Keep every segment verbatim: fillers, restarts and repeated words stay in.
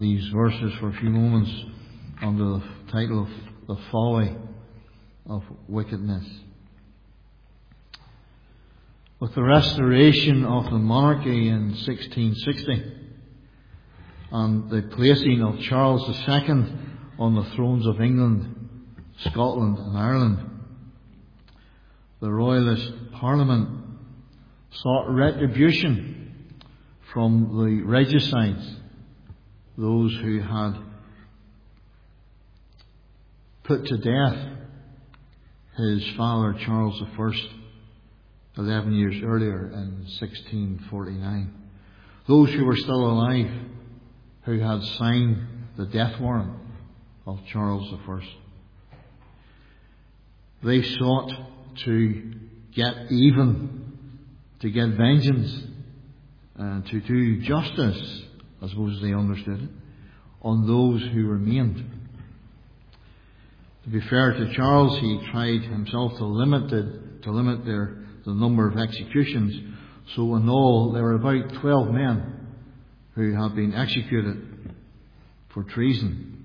these verses for a few moments under the title of The Folly of Wickedness. With the restoration of the monarchy in sixteen sixty and the placing of Charles the Second on the thrones of England, Scotland and Ireland, the Royalist Parliament sought retribution from the regicides, those who had put to death his father Charles the First eleven years earlier in sixteen forty-nine. Those who were still alive, who had signed the death warrant of Charles the First. They sought to get even, to get vengeance, and to do justice, I suppose they understood it, on those who remained. To be fair to Charles, he tried himself to limit the, to limit their the number of executions. So in all, there were about twelve men who had been executed for treason.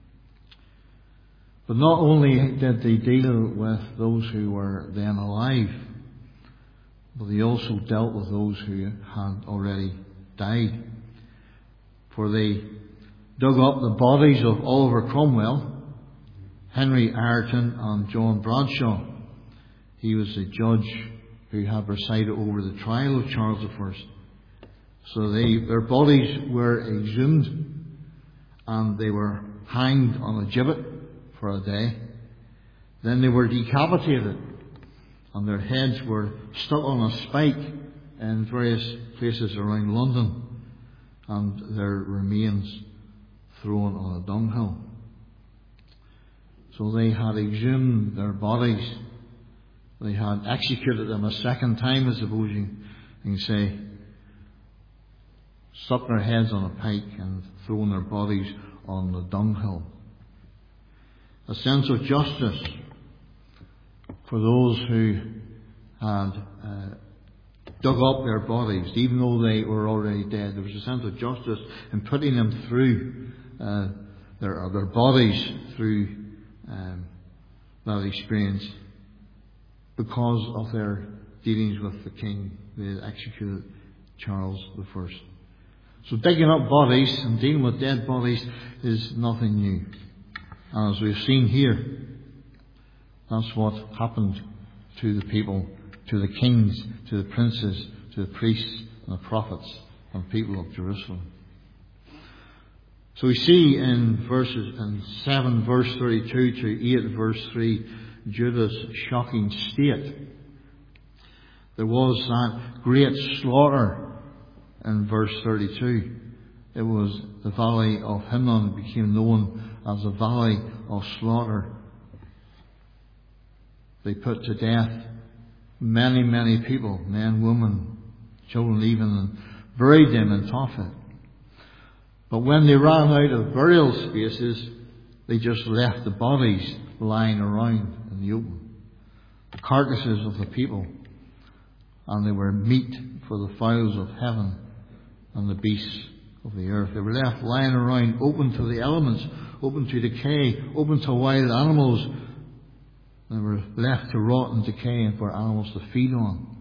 But not only did they deal with those who were then alive, but they also dealt with those who had already died. For they dug up the bodies of Oliver Cromwell, Henry Ireton and John Bradshaw. He was the judge who had presided over the trial of Charles the First. So they, their bodies were exhumed and they were hanged on a gibbet for a day. Then they were decapitated and their heads were stuck on a spike in various places around London and their remains thrown on a dunghill. So they had exhumed their bodies. They had executed them a second time, I suppose you can say. Stuck their heads on a pike and thrown their bodies on the dunghill. A sense of justice for those who had uh, dug up their bodies, even though they were already dead. There was a sense of justice in putting them through uh, their, their bodies through um, that experience, because of their dealings with the king. They had executed Charles the First. So digging up bodies and dealing with dead bodies is nothing new. And as we've seen here, that's what happened to the people, to the kings, to the princes, to the priests and the prophets and people of Jerusalem. So we see in verses in seven verse thirty-two to eight verse three, Judah's shocking state. There was that great slaughter in verse thirty-two. It was the valley of Hinnom became known as the valley of slaughter. They put to death many, many people, men, women, children even, and buried them in Tophet. But when they ran out of burial spaces, they just left the bodies lying around in the open. The carcasses of the people. And they were meat for the fowls of heaven and the beasts of the earth. They were left lying around, open to the elements, open to decay, open to wild animals. They were left to rot and decay and for animals to feed on.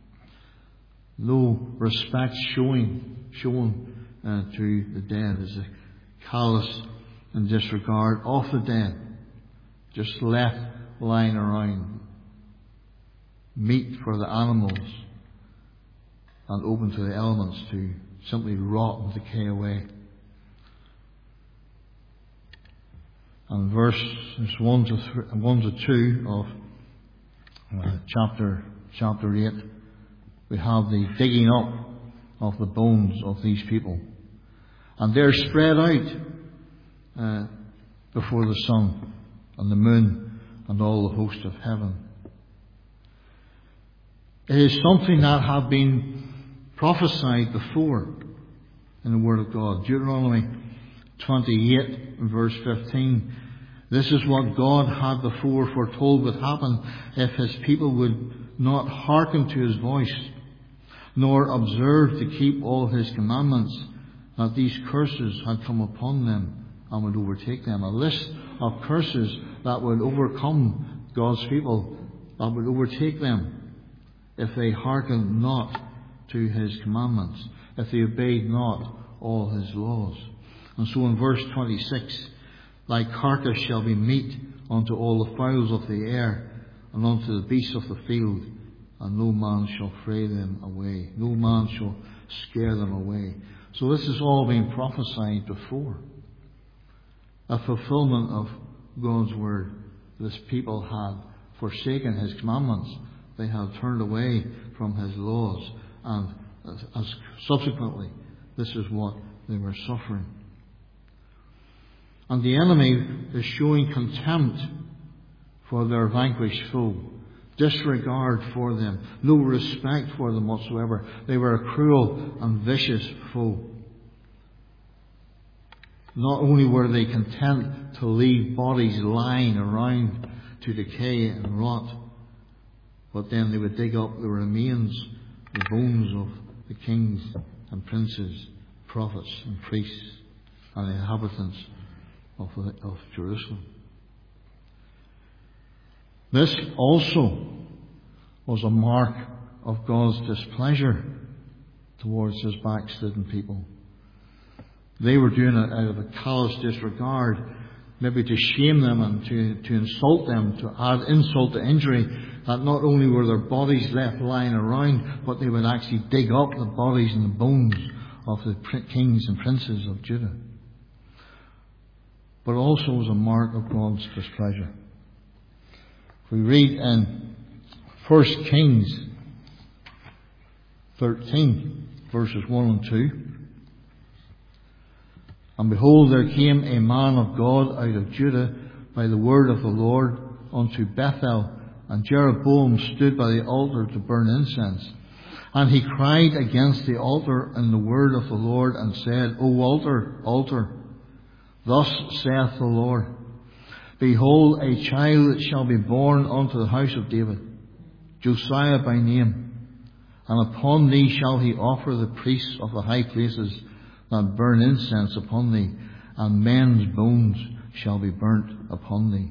No respect showing, shown uh, to the dead, as a callous and disregard of the dead, just left lying around, meat for the animals and open to the elements to simply rot and decay away. And verses one to th- one to two of uh, chapter chapter eight, we have the digging up of the bones of these people, and they're spread out uh, before the sun and the moon and all the host of heaven. It is something that had been prophesied before in the Word of God. Deuteronomy twenty-eight, verse fifteen. This is what God had before foretold would happen if his people would not hearken to his voice, nor observe to keep all his commandments that these curses had come upon them and would overtake them. A list of curses that would overcome God's people, that would overtake them if they hearkened not to His commandments, if they obeyed not all His laws. And so in verse twenty-six, thy carcass shall be meat unto all the fowls of the air, and unto the beasts of the field, and no man shall fray them away. No man shall scare them away. So this has all been prophesied before. A fulfillment of God's word. This people had forsaken His commandments. They had turned away from His laws. And as subsequently, this is what they were suffering. And the enemy is showing contempt for their vanquished foe, disregard for them, no respect for them whatsoever. They were a cruel and vicious foe. Not only were they content to leave bodies lying around to decay and rot, but then they would dig up the remains, the bones of the kings and princes, prophets and priests and inhabitants of, of Jerusalem. This also was a mark of God's displeasure towards His backslidden people. They were doing it out of a callous disregard, maybe to shame them and to, to insult them, to add insult to injury, that not only were their bodies left lying around, but they would actually dig up the bodies and the bones of the kings and princes of Judah. But also was a mark of God's displeasure. If we read in First Kings thirteen, verses one and two. And behold, there came a man of God out of Judah by the word of the Lord unto Bethel, and Jeroboam stood by the altar to burn incense. And he cried against the altar in the word of the Lord, and said, O altar, altar, thus saith the Lord, behold, a child shall be born unto the house of David, Josiah by name, and upon thee shall he offer the priests of the high places that burn incense upon thee, and men's bones shall be burnt upon thee.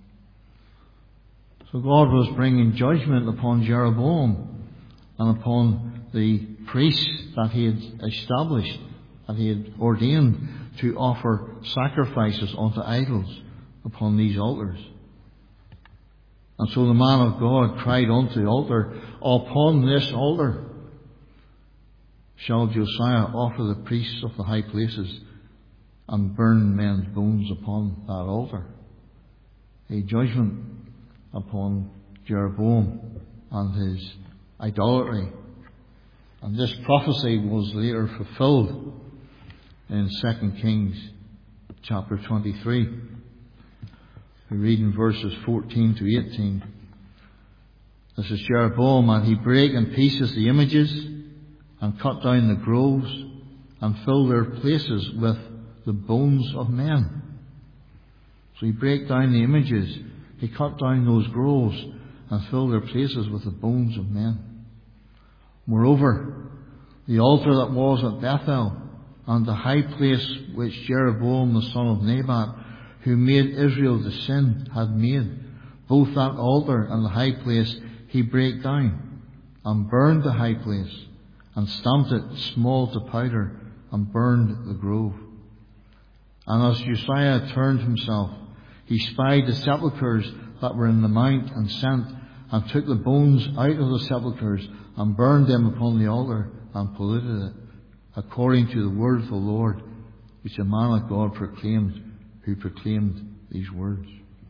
So God was bringing judgment upon Jeroboam and upon the priests that He had established, that He had ordained to offer sacrifices unto idols upon these altars. And so the man of God cried unto the altar, upon this altar shall Josiah offer the priests of the high places and burn men's bones upon that altar. A judgment upon Jeroboam and his idolatry. And this prophecy was later fulfilled in Second Kings chapter twenty-three. We read in verses fourteen to eighteen. This is Jeroboam, and he brake in pieces the images, and cut down the groves, and filled their places with the bones of men. So he brake down the images, he cut down those groves, and filled their places with the bones of men. Moreover, the altar that was at Bethel, and the high place which Jeroboam the son of Nebat, who made Israel to sin, had made, both that altar and the high place he brake down, and burned the high place, and stamped it small to powder, and burned the grove. And as Josiah turned himself, he spied the sepulchres that were in the mount, and sent, and took the bones out of the sepulchres, and burned them upon the altar, and polluted it, according to the word of the Lord, which a man of God proclaimed, who proclaimed these words.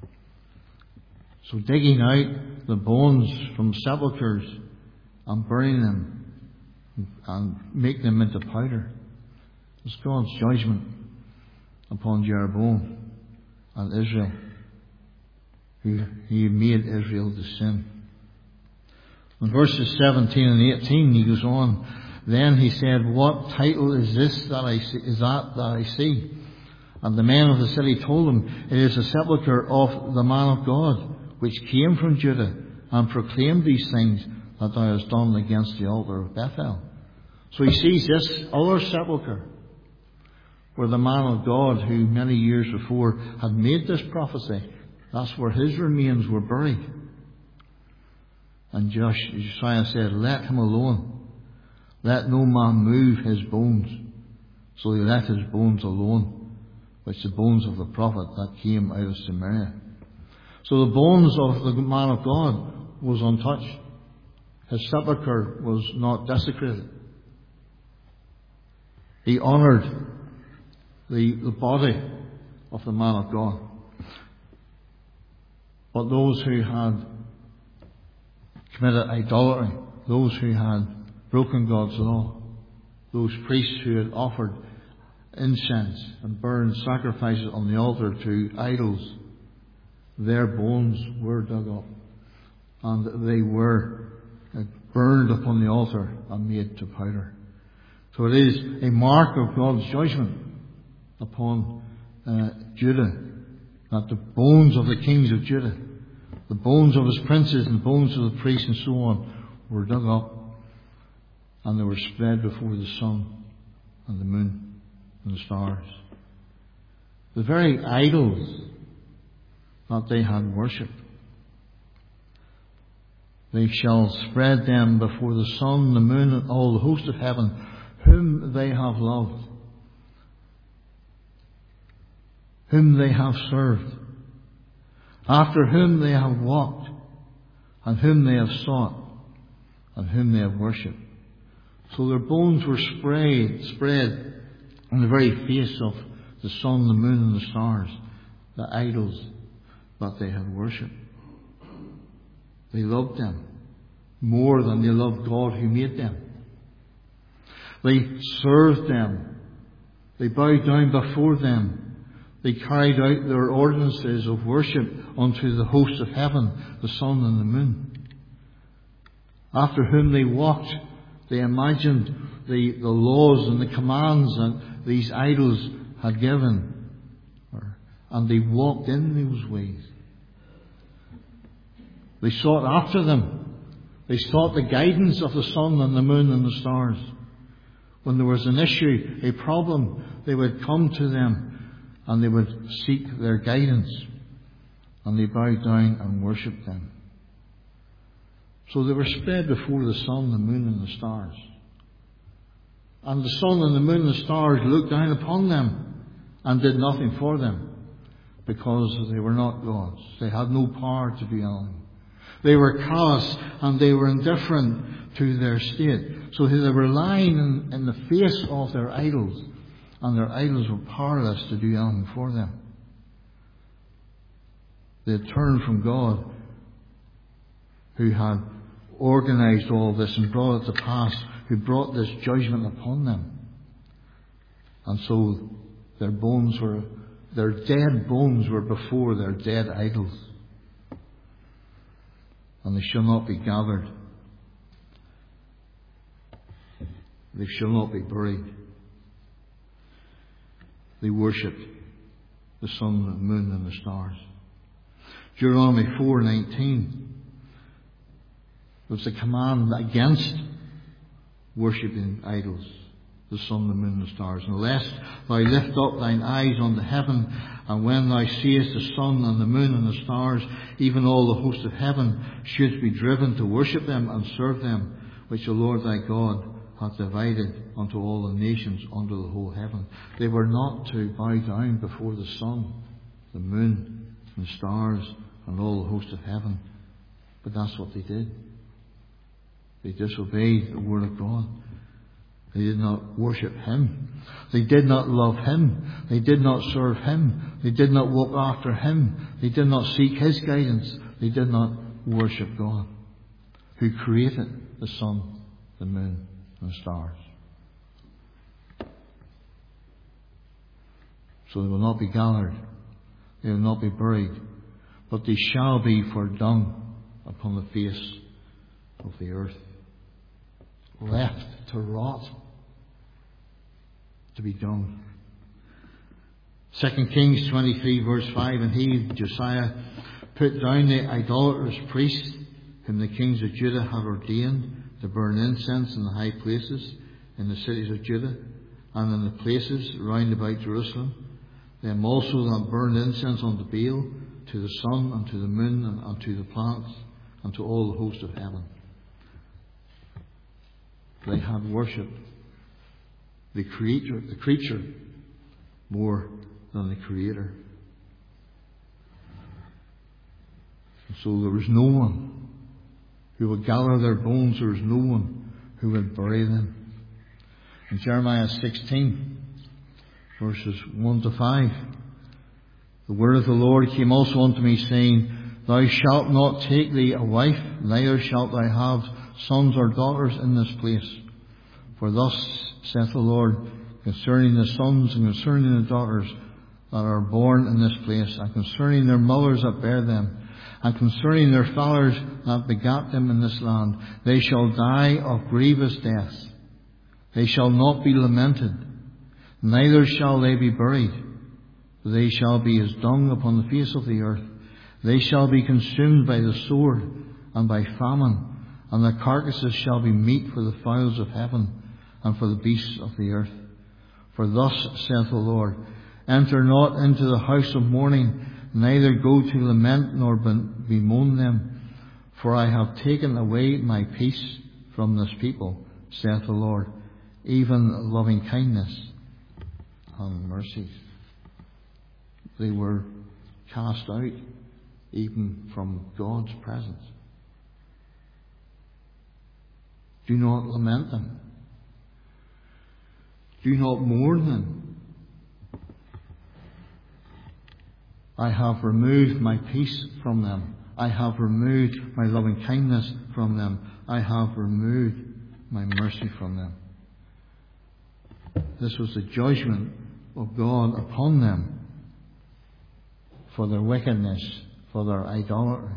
So digging out the bones from sepulchres and burning them and making them into powder was God's judgment upon Jeroboam and Israel, who He made Israel to sin. In verses seventeen and eighteen he goes on, then he said, what title is this that I see, is that that I see? And the men of the city told him, it is the sepulchre of the man of God, which came from Judah, and proclaimed these things that thou hast done against the altar of Bethel. So he sees this other sepulchre, where the man of God who many years before had made this prophecy, that's where his remains were buried. And Josiah said, let him alone. Let no man move his bones. So he let his bones alone, which the bones of the prophet that came out of Samaria. So the bones of the man of God was untouched. His sepulchre was not desecrated. He honoured the, the body of the man of God. But those who had committed idolatry, those who had broken God's law, those priests who had offered incense and burned sacrifices on the altar to idols, their bones were dug up and they were burned upon the altar and made to powder. So it is a mark of God's judgment upon uh, Judah, that the bones of the kings of Judah, the bones of his princes and the bones of the priests and so on, were dug up and they were spread before the sun and the moon and the stars. The very idols that they had worshipped, they shall spread them before the sun, the moon, and all the host of heaven, whom they have loved, whom they have served, after whom they have walked, and whom they have sought, and whom they have worshipped. So their bones were spread, spread on the very face of the sun, the moon, and the stars, the idols that they had worshipped. They loved them more than they loved God who made them. They served them. They bowed down before them. They carried out their ordinances of worship unto the host of heaven, the sun and the moon. After whom they walked, they imagined the, the laws and the commands that these idols had given. And they walked in those ways. They sought after them. They sought the guidance of the sun and the moon and the stars. When there was an issue, a problem, they would come to them and they would seek their guidance. And they bowed down and worshipped them. So they were spread before the sun, the moon and the stars. And the sun and the moon and the stars looked down upon them and did nothing for them, because they were not gods. They had no power to do anything. They were callous and they were indifferent to their state. So they were lying in, in the face of their idols, and their idols were powerless to do anything for them. They had turned from God, who had organised all this and brought it to pass, who brought this judgment upon them. And so their bones were, their dead bones were before their dead idols. And they shall not be gathered. They shall not be buried. They worshipped the sun, the moon, and the stars. Deuteronomy four nineteen was a command against worshipping idols, the sun, the moon, and the stars. Unless thou lift up thine eyes unto heaven, and when thou seest the sun and the moon and the stars, even all the host of heaven, shouldst be driven to worship them and serve them, which the Lord thy God hath divided unto all the nations under the whole heaven. They were not to bow down before the sun, the moon, and the stars, and all the host of heaven. But that's what they did. They disobeyed the word of God. They did not worship Him. They did not love Him. They did not serve Him. They did not walk after Him. They did not seek His guidance. They did not worship God, who created the sun, the moon, and the stars. So they will not be gathered. They will not be buried. But they shall be for dung upon the face of the earth, left to rot, to be dung. Second Kings twenty-three verse five, and he, Josiah, put down the idolatrous priests whom the kings of Judah had ordained to burn incense in the high places in the cities of Judah, and in the places round about Jerusalem, them also that burned incense unto Baal, to the sun, and to the moon, and unto the planets, and to all the host of heaven. They had worshipped the creature, the creature more than the Creator. And so there was no one who would gather their bones. There was no one who would bury them. In Jeremiah sixteen, verses one to five, the word of the Lord came also unto me, saying, Thou shalt not take thee a wife, neither shalt thou have sons or daughters in this place. For thus saith the Lord, concerning the sons and concerning the daughters that are born in this place, and concerning their mothers that bear them, and concerning their fathers that begat them in this land, they shall die of grievous deaths. They shall not be lamented, neither shall they be buried. They shall be as dung upon the face of the earth. They shall be consumed by the sword and by famine, and their carcasses shall be meat for the fowls of heaven and for the beasts of the earth. For thus saith the Lord, Enter not into the house of mourning, neither go to lament nor bemoan them. For I have taken away my peace from this people, saith the Lord, even loving kindness and mercies. They were cast out even from God's presence. Do not lament them. Do not mourn them. I have removed my peace from them. I have removed my loving kindness from them. I have removed my mercy from them. This was the judgment of God upon them for their wickedness, for their idolatry.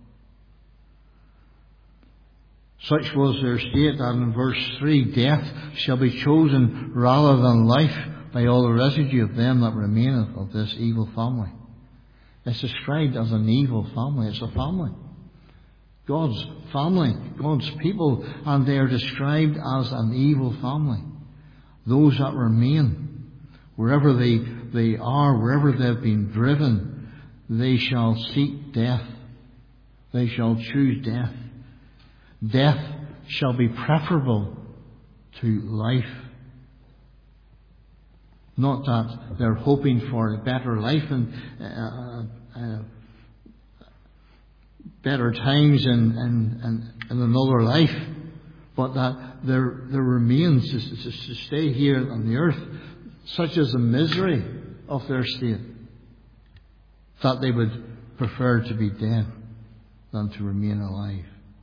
Such was their state that in verse three, death shall be chosen rather than life by all the residue of them that remaineth of this evil family. It's described as an evil family. It's a family. God's family, God's people, and they are described as an evil family. Those that remain, wherever they, they are, wherever they've been driven, they shall seek death. They shall choose death. Death shall be preferable to life. Not that they're hoping for a better life and uh, uh, better times in, in, in, in another life, but that there, there remains to, to, to stay here on the earth, such as the misery of their state, that they would prefer to be dead than to remain alive.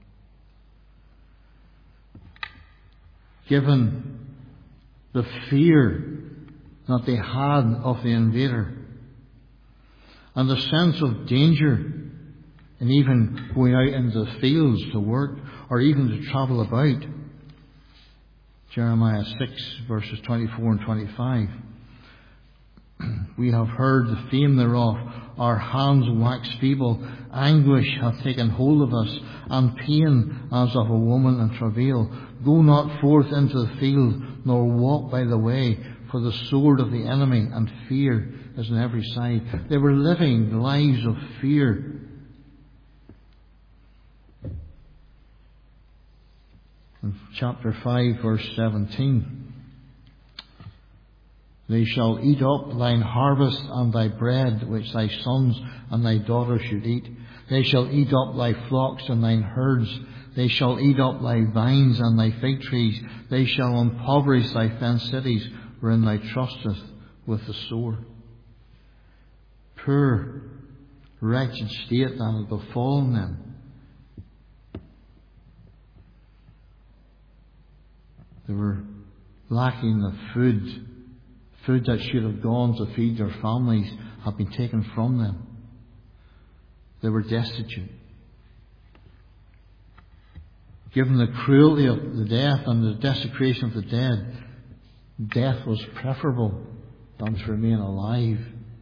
Given the fear that they had of the invader, and the sense of danger in even going out into the fields to work or even to travel about. Jeremiah six verses twenty-four and twenty-five. We have heard the fame thereof. Our hands wax feeble. Anguish hath taken hold of us, and pain as of a woman in travail. Go not forth into the field, nor walk by the way, for the sword of the enemy and fear is on every side. They were living lives of fear. In chapter five, verse seventeen. They shall eat up thine harvest and thy bread, which thy sons and thy daughters should eat. They shall eat up thy flocks and thine herds. They shall eat up thy vines and thy fig trees. They shall impoverish thy fenced cities, wherein thou trustest with the sword. Poor, wretched state that had befallen them. They were lacking the food. Food that should have gone to feed their families had been taken from them. They were destitute. Given the cruelty of the death and the desecration of the dead, death was preferable than to remain alive.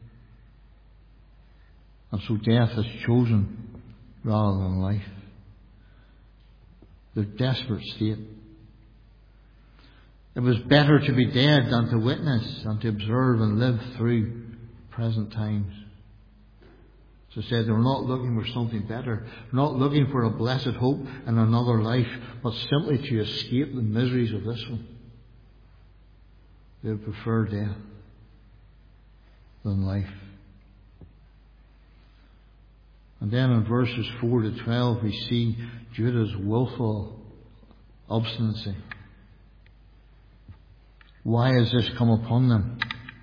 And so death is chosen rather than life. The desperate state. It was better to be dead than to witness and to observe and live through present times. So it said they were not looking for something better, not looking for a blessed hope in another life, but simply to escape the miseries of this one. They would prefer death than life. And then in verses four to twelve we see Judah's willful obstinacy. Why has this come upon them?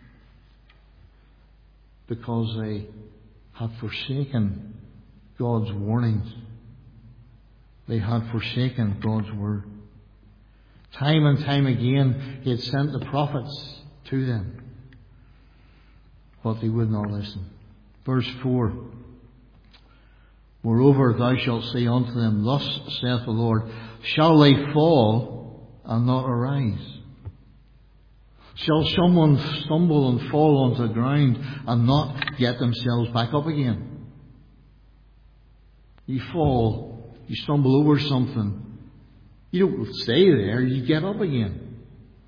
Because they had forsaken God's warnings. They had forsaken God's word. Time and time again He had sent the prophets to them, but they would not listen. Verse four. Moreover, thou shalt say unto them, Thus saith the Lord, shall they fall and not arise? Shall someone stumble and fall onto the ground and not get themselves back up again? You fall, you stumble over something. You don't stay there, you get up again.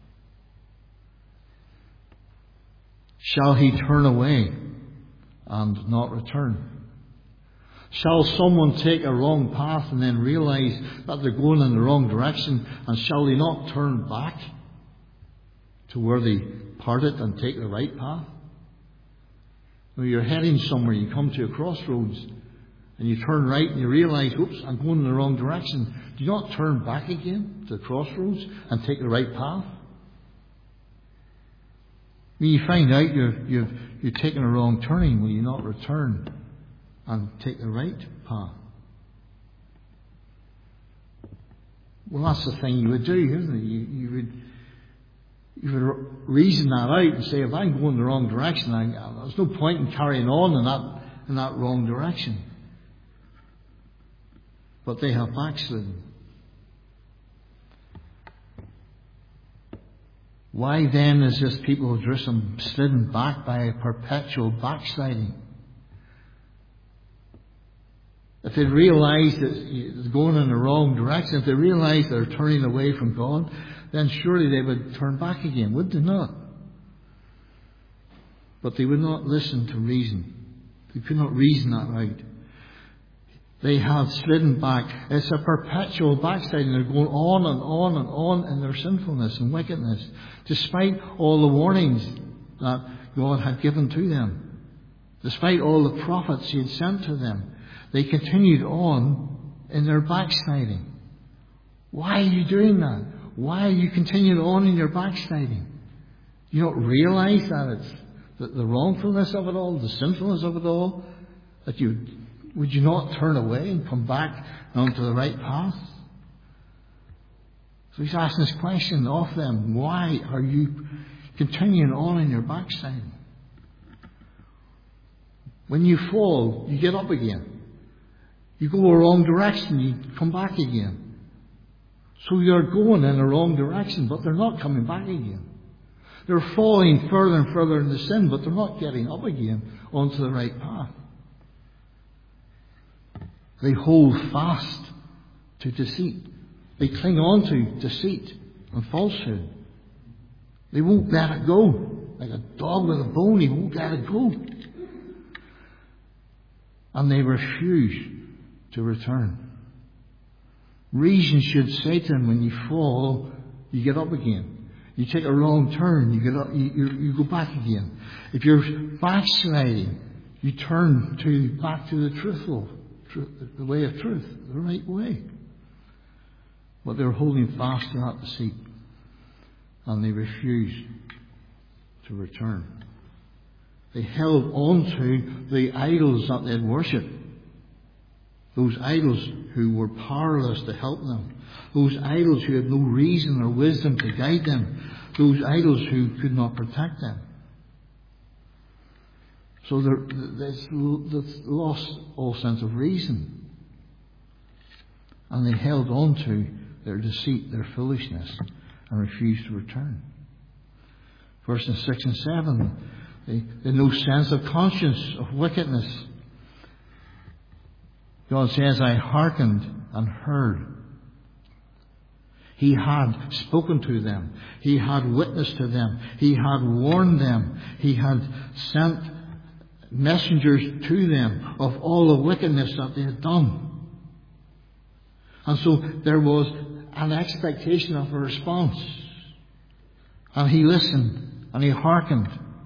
Shall he turn away and not return? Shall someone take a wrong path and then realize that they're going in the wrong direction, and shall they not turn back to where they parted and take the right path? When you're heading somewhere, you come to a crossroads and you turn right and you realize, oops, I'm going in the wrong direction. Do you not turn back again to the crossroads and take the right path? When you find out you're, you've, you're taking a wrong turning, will you not return and take the right path? Well, that's the thing you would do, isn't it? You, you would you would reason that out and say, if I'm going the wrong direction, I, there's no point in carrying on in that in that wrong direction. But they have backslidden. Why then is this people of Jerusalem slidden back by a perpetual backsliding? If they realise that it's going in the wrong direction, if they realise they're turning away from God, then surely they would turn back again, would they not? But they would not listen to reason. They could not reason that out. They have slidden back. It's a perpetual backsliding. They're going on and on and on in their sinfulness and wickedness, despite all the warnings that God had given to them, despite all the prophets He had sent to them. They continued on in their backsliding. Why are you doing that? Why are you continuing on in your backsliding? Do you not realize that it's the, the wrongfulness of it all, the sinfulness of it all? That you would you not turn away and come back onto the right path? So He's asking this question of them: why are you continuing on in your backsliding? When you fall, you get up again. You go a wrong direction, you come back again. So you're going in the wrong direction, but they're not coming back again. They're falling further and further into sin, but they're not getting up again onto the right path. They hold fast to deceit. They cling on to deceit and falsehood. They won't let it go. Like a dog with a bone, he won't let it go. And they refuse to return. Reason should say to them, when you fall, you get up again. You take a wrong turn, you get up, you, you, you go back again. If you're backsliding, you turn to back to the truthful, truth, the way of truth, the right way. But they're holding fast to that deceit, and they refuse to return. They held on to the idols that they had worshipped. Those idols who were powerless to help them. Those idols who had no reason or wisdom to guide them. Those idols who could not protect them. So they've lost all sense of reason. And they held on to their deceit, their foolishness, and refused to return. Verses six and seven, they had no sense of conscience, of wickedness. God says, I hearkened and heard. He had spoken to them. He had witnessed to them. He had warned them. He had sent messengers to them of all the wickedness that they had done. And so there was an expectation of a response. And he listened and he hearkened.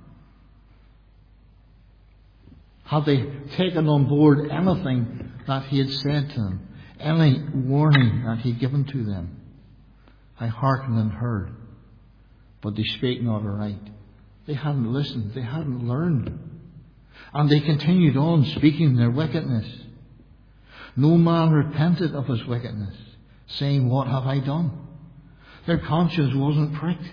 Had they taken on board anything that he had said to them, any warning that he had given to them? I hearkened and heard, but they spake not aright. They hadn't listened. They hadn't learned. And they continued on speaking their wickedness. No man repented of his wickedness, saying, what have I done? Their conscience wasn't pricked.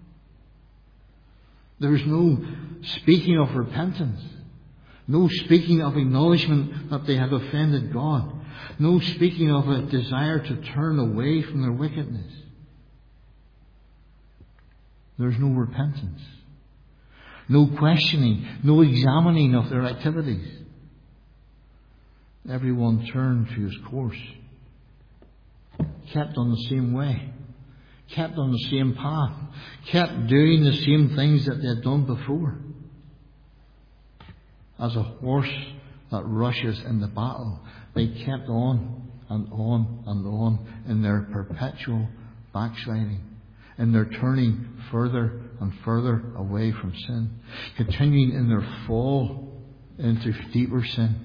There was no speaking of repentance. No speaking of acknowledgement that they had offended God. No speaking of a desire to turn away from their wickedness. There's no repentance. No questioning. No examining of their activities. Everyone turned to his course. Kept on the same way. Kept on the same path. Kept doing the same things that they had done before. As a horse that rushes in the battle, they kept on and on and on in their perpetual backsliding. In their turning further and further away from sin. Continuing in their fall into deeper sin.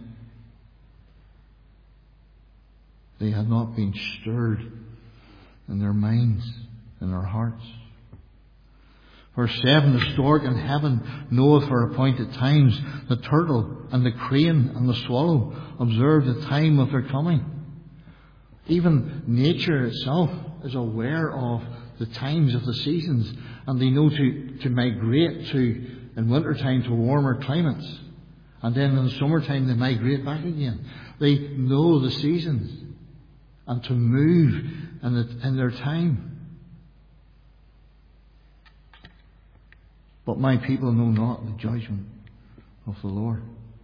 They had not been stirred in their minds, in their hearts. Verse seven, the stork in heaven knoweth for appointed times. The turtle and the crane and the swallow observe the time of their coming. Even nature itself is aware of the times of the seasons, and they know to, to migrate to, in winter time, to warmer climates. And then in the summertime they migrate back again. They know the seasons and to move in, the, in their time. But my people know not the judgment of the Lord.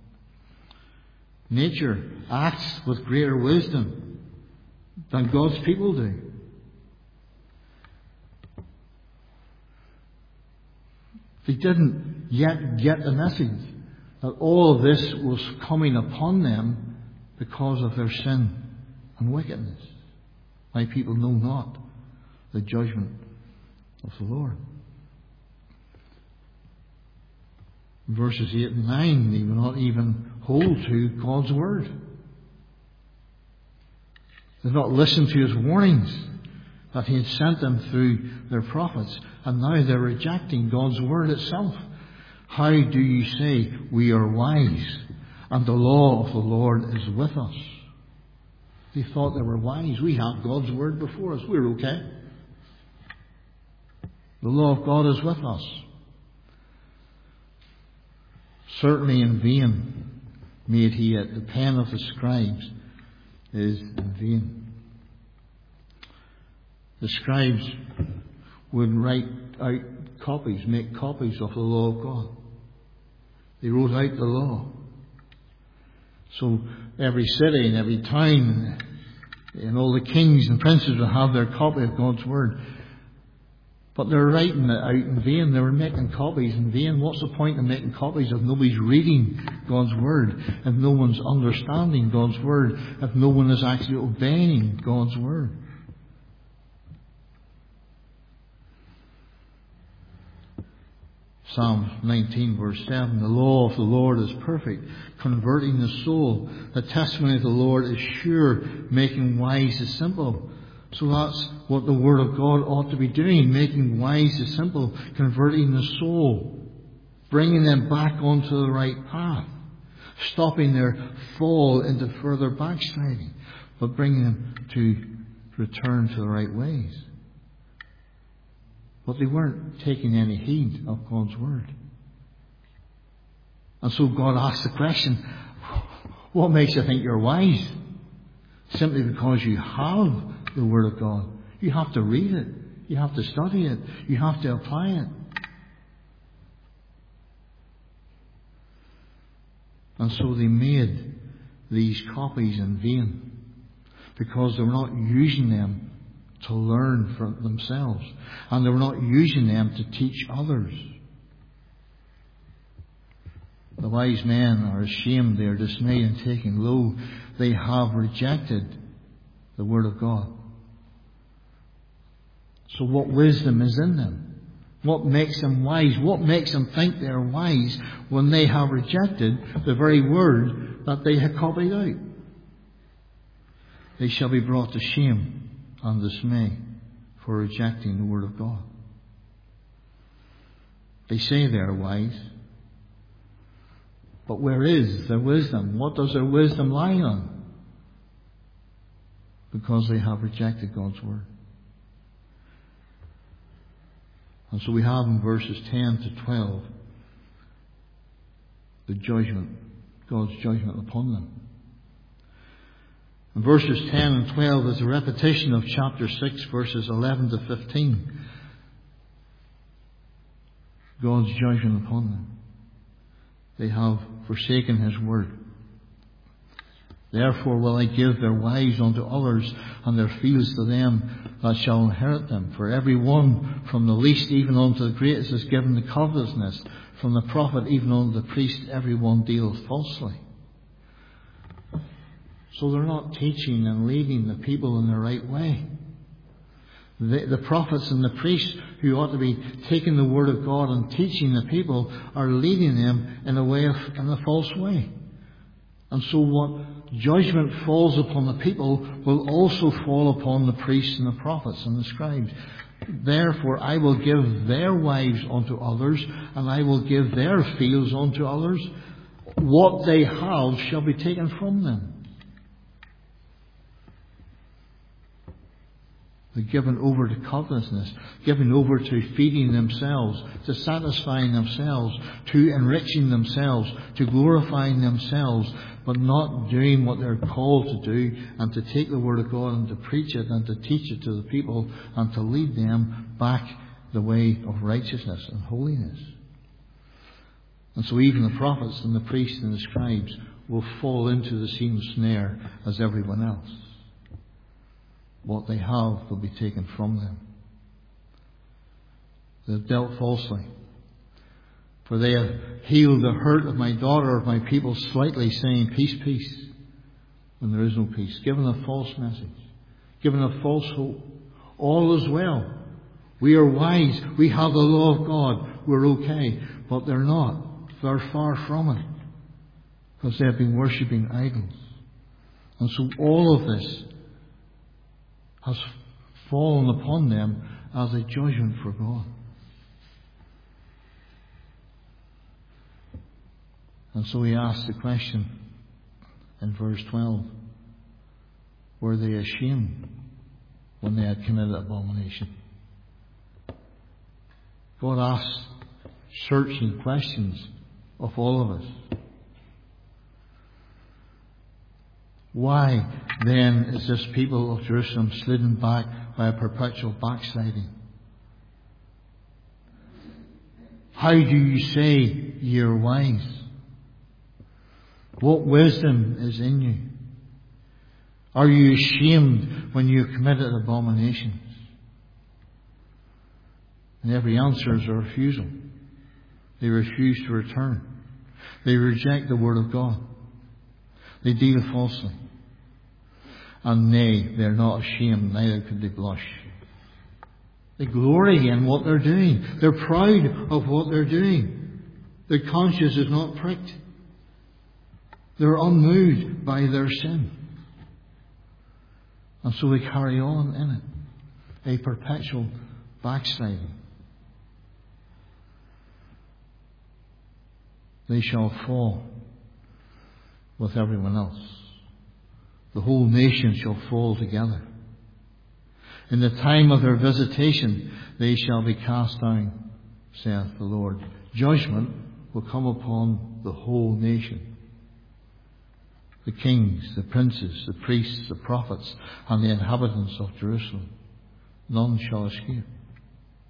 Nature acts with greater wisdom than God's people do. They didn't yet get the message that all of this was coming upon them because of their sin and wickedness. My people know not the judgment of the Lord. In verses eight and nine, they will not even hold to God's word. They've not listened to his warnings that he had sent them through their prophets, and now they're rejecting God's word itself. How do you say, we are wise, and the law of the Lord is with us? They thought they were wise. We have God's word before us. We're okay. The law of God is with us. Certainly in vain made he it. The pen of the scribes is in vain. The scribes would write out copies, make copies of the law of God. They wrote out the law. So every city and every town and all the kings and princes would have their copy of God's word. But they're writing it out in vain. They were making copies in vain. What's the point of making copies if nobody's reading God's word, if no one's understanding God's word, if no one is actually obeying God's word? Psalm nineteen verse seven, the law of the Lord is perfect, converting the soul. The testimony of the Lord is sure, making wise the simple. So that's what the Word of God ought to be doing, making wise the simple, converting the soul, bringing them back onto the right path, stopping their fall into further backsliding, but bringing them to return to the right ways. But they weren't taking any heed of God's word. And so God asked the question, what makes you think you're wise? Simply because you have the word of God. You have to read it. You have to study it. You have to apply it. And so they made these copies in vain, because they were not using them to learn for themselves. And they were not using them to teach others. The wise men are ashamed, they are dismayed and taken low. They have rejected the Word of God. So what wisdom is in them? What makes them wise? What makes them think they're wise when they have rejected the very word that they had copied out? They shall be brought to shame and dismay for rejecting the Word of God. They say they are wise. But where is their wisdom? What does their wisdom lie on? Because they have rejected God's Word. And so we have in verses ten to twelve the judgment, God's judgment upon them. In verses ten and twelve is a repetition of chapter six, verses eleven to fifteen. God's judgment upon them. They have forsaken His Word. Therefore will I give their wives unto others, and their fields to them that shall inherit them. For every one, from the least even unto the greatest, is given the covetousness. From the prophet even unto the priest, every one dealeth falsely. So they're not teaching and leading the people in the right way. The, the prophets and the priests, who ought to be taking the Word of God and teaching the people, are leading them in a way of, in a false way. And so what judgment falls upon the people will also fall upon the priests and the prophets and the scribes. Therefore I will give their wives unto others, and I will give their fields unto others. What they have shall be taken from them. They're given over to covetousness, given over to feeding themselves, to satisfying themselves, to enriching themselves, to glorifying themselves, but not doing what they're called to do, and to take the Word of God and to preach it and to teach it to the people and to lead them back the way of righteousness and holiness. And so even the prophets and the priests and the scribes will fall into the same snare as everyone else. What they have will be taken from them. They have dealt falsely. For they have healed the hurt of my daughter, of my people, slightly, saying, peace, peace, when there is no peace. Given a false message. Given a false hope. All is well. We are wise. We have the law of God. We're okay. But they're not. They're far from it. Because they have been worshipping idols. And so all of this has fallen upon them as a judgment for God. And so he asks the question in verse twelve, were they ashamed when they had committed abomination? God asks searching questions of all of us. Why then is this people of Jerusalem slidden back by a perpetual backsliding? How do you say ye are wise? What wisdom is in you? Are you ashamed when you have committed abominations? And every answer is a refusal. They refuse to return. They reject the Word of God. They deal falsely. And nay, they're not ashamed, neither could they blush. They glory in what they're doing. They're proud of what they're doing. Their conscience is not pricked. They're unmoved by their sin. And so they carry on in it. A perpetual backsliding. They shall fall with everyone else. The whole nation shall fall together. In the time of their visitation, they shall be cast down, saith the Lord. Judgment will come upon the whole nation. The kings, the princes, the priests, the prophets, and the inhabitants of Jerusalem. None shall escape.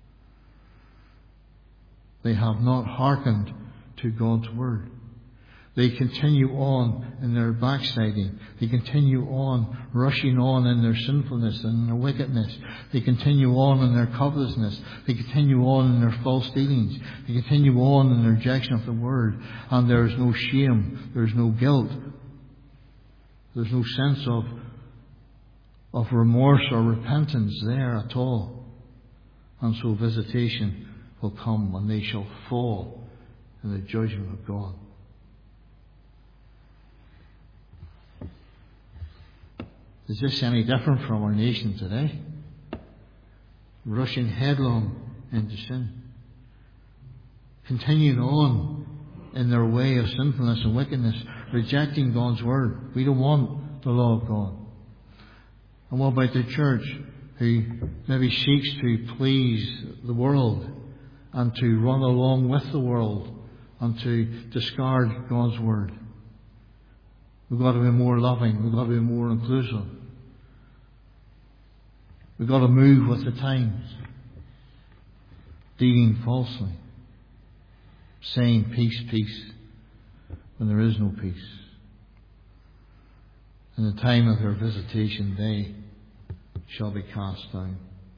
They have not hearkened to God's word. They continue on in their backsliding. They continue on rushing on in their sinfulness and their wickedness. They continue on in their covetousness. They continue on in their false dealings. They continue on in their rejection of the Word. And there is no shame. There is no guilt. There's no sense of, of remorse or repentance there at all. And so visitation will come and they shall fall in the judgment of God. Is this any different from our nation today? Rushing headlong into sin. Continuing on in their way of sinfulness and wickedness. Rejecting God's Word. We don't want the law of God. And what about the church who maybe seeks to please the world and to run along with the world and to discard God's Word? We've got to be more loving. We've got to be more inclusive. We've got to move with the times. Dealing falsely. Saying peace, peace, when there is no peace. In the time of their visitation, they shall be cast down.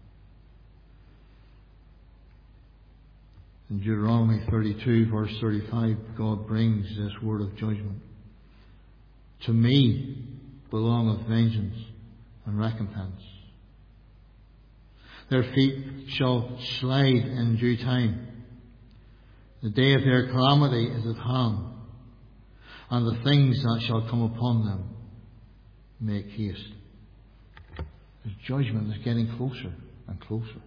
In Deuteronomy thirty-two, verse thirty-five, God brings this word of judgment. To me belongeth vengeance and recompense. Their feet shall slide in due time. The day of their calamity is at hand, and the things that shall come upon them make haste. The judgment is getting closer and closer.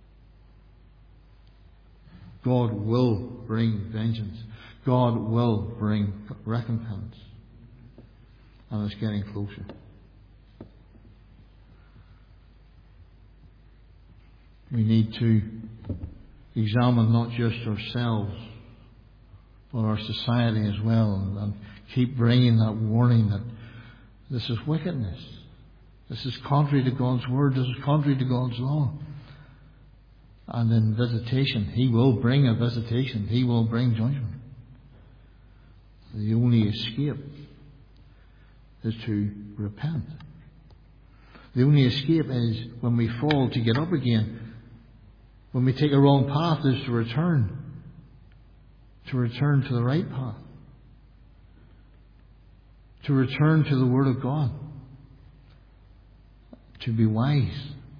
God will bring vengeance. God will bring recompense. And it's getting closer. We need to examine not just ourselves, but our society as well, and, and keep bringing that warning that this is wickedness. This is contrary to God's Word. This is contrary to God's law. And in visitation, He will bring a visitation. He will bring judgment. The only escape is to repent. The only escape is when we fall to get up again. When we take a wrong path is to return. To return to the right path. To return to the Word of God. To be wise.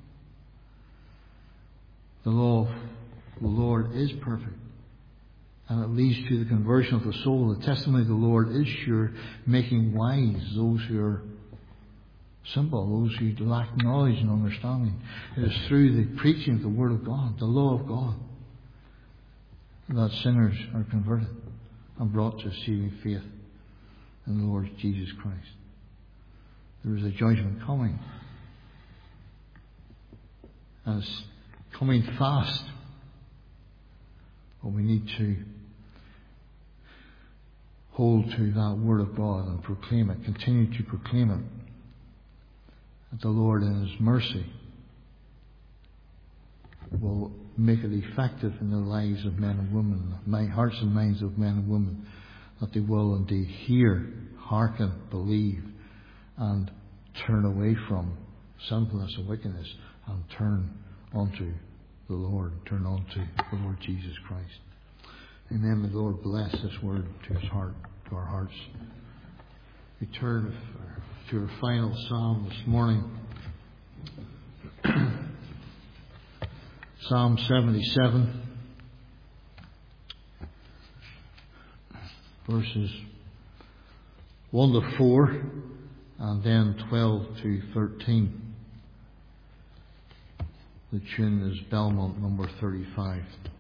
The law of the Lord is perfect. And it leads to the conversion of the soul. The testimony of the Lord is sure, making wise those who are simple, those who lack knowledge and understanding. It is through the preaching of the Word of God, the law of God, that sinners are converted and brought to saving faith in the Lord Jesus Christ. There is a judgment coming. And it's coming fast. But we need to hold to that Word of God and proclaim it, continue to proclaim it. That the Lord in His mercy will make it effective in the lives of men and women, my hearts and minds of men and women, that they will indeed hear, hearken, believe, and turn away from sinfulness and wickedness and turn unto the Lord, turn unto the Lord Jesus Christ. Amen. May the Lord bless this word to His heart, to our hearts. We turn to our final psalm this morning. Psalm seventy-seven, verses one to four, and then twelve to thirteen. The tune is Belmont number thirty-five.